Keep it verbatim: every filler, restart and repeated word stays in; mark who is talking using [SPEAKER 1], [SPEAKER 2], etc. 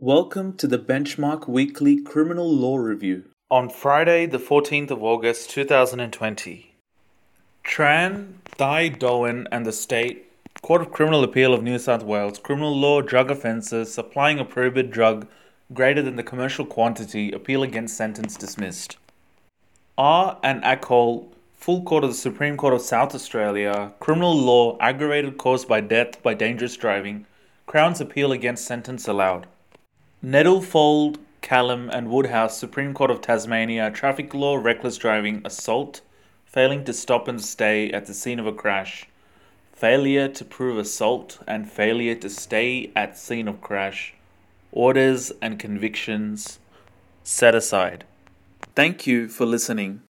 [SPEAKER 1] Welcome to the Benchmark Weekly Criminal Law Review. On Friday, the fourteenth of August, two thousand twenty, Tran, Thai Doan and the State Court of Criminal Appeal of New South Wales, criminal law, drug offences, supplying a prohibited drug greater than the commercial quantity, appeal against sentence dismissed. R and Akhol, Full Court of the Supreme Court of South Australia, criminal law, aggravated cause by death by dangerous driving, Crown's appeal against sentence allowed. Nettlefold, Callum and Woodhouse, Supreme Court of Tasmania, traffic law, reckless driving, assault, failing to stop and stay at the scene of a crash, failure to prove assault and failure to stay at scene of crash, orders and convictions set aside. Thank you for listening.